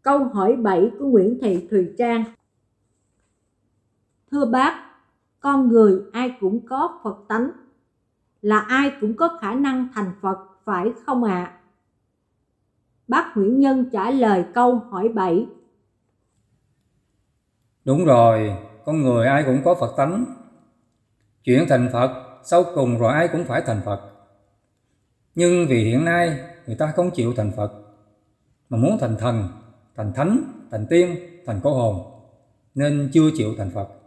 Câu hỏi 7 của Nguyễn Thị Thùy Trang. Thưa bác, con người ai cũng có Phật tánh, là ai cũng có khả năng thành Phật phải không ạ? Bác Nguyễn Nhân trả lời câu hỏi 7. Đúng rồi, con người ai cũng có Phật tánh. Chuyện thành Phật sau cùng rồi ai cũng phải thành Phật. Nhưng vì hiện nay người ta không chịu thành Phật, mà muốn thành thần, thành thánh, thành tiên, thành cô hồn, nên chưa chịu thành Phật.